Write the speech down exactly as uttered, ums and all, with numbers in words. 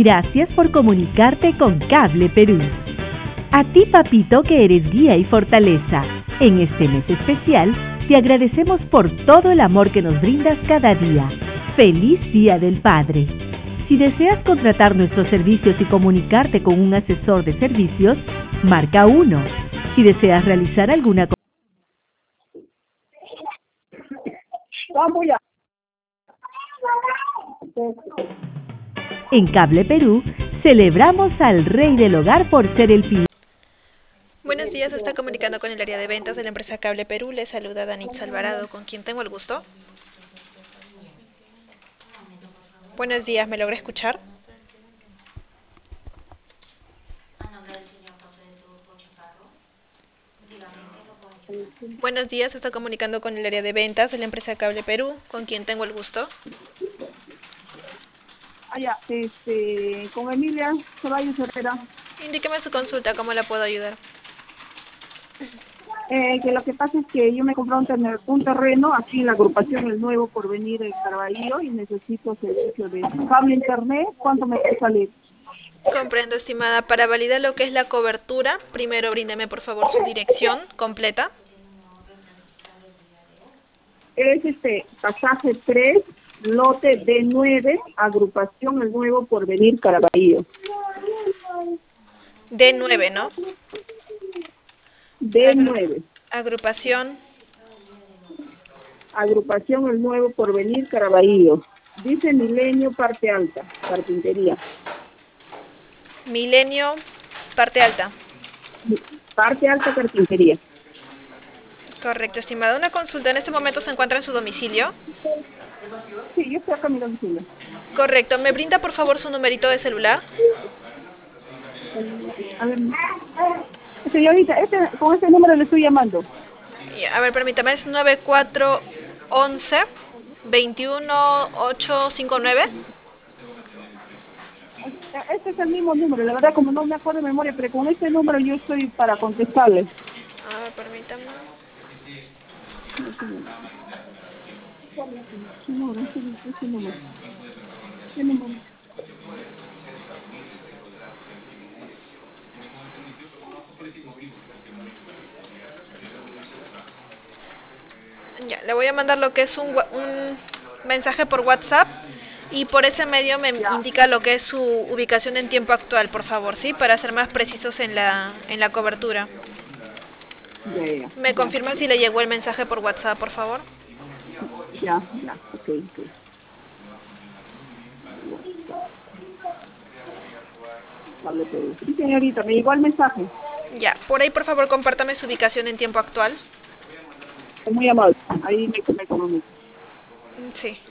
Gracias por comunicarte con Cable Perú. A ti, papito, que eres guía y fortaleza. En este mes especial, te agradecemos por todo el amor que nos brindas cada día. ¡Feliz Día del Padre! Si deseas contratar nuestros servicios y comunicarte con un asesor de servicios, marca uno. Si deseas realizar alguna cosa, Vamos ya. en Cable Perú, celebramos al Rey del Hogar por ser el pilar. Buenos días, está comunicando con el área de ventas de la empresa Cable Perú. Le saluda Danitza Alvarado, con quien tengo el gusto. Buenos días, ¿me logra escuchar? Buenos días, está comunicando con el área de ventas de la empresa Cable Perú, con quien tengo el gusto. Ah, ya, este, con Emilia Ceballos Herrera. Indíqueme su consulta, ¿cómo la puedo ayudar? Eh, que lo que pasa es que yo me compré un, tener, un terreno aquí en la agrupación El Nuevo Porvenir en Carballo y necesito servicio de cable internet. ¿Cuánto me puede salir? Comprendo, estimada. Para validar lo que es la cobertura, primero bríndeme por favor su dirección completa. Es este pasaje tres, lote D nueve, agrupación El Nuevo Porvenir Caraballo. D nueve, ¿no? D nueve. Agrupación. Agrupación El Nuevo Porvenir Caraballo. Dice Milenio, parte alta, carpintería. Milenio, parte alta. Parte alta, carpintería. Correcto, estimada. Una consulta. ¿En este momento se encuentra en su domicilio? Sí, yo estoy acá en mi domicilio. Correcto. ¿Me brinda por favor su numerito de celular? A ver, señorita, este, con este número le estoy llamando. Y, a ver, permítame, es nueve cuatro once veintiuno ocho cincuenta y nueve. Este es el mismo número, la verdad como no me acuerdo de memoria, pero con este número yo estoy para contestarle. A ver, permítame. ¿Qué número? ¿Qué número? ¿Qué número? Ya, le voy a mandar lo que es un, wa- un mensaje por WhatsApp y por ese medio me Ya. indica lo que es su ubicación en tiempo actual, por favor, ¿sí? Para ser más precisos en la, en la cobertura. Ya, ya, ¿Me confirma si le llegó el mensaje por WhatsApp, por favor? ya, ya, ok, ok. Vale, pues. Sí, señorita, me llegó el mensaje. Ya, por ahí por favor compártame su ubicación en tiempo actual. Es muy amable. Ahí me, me comunico. Sí.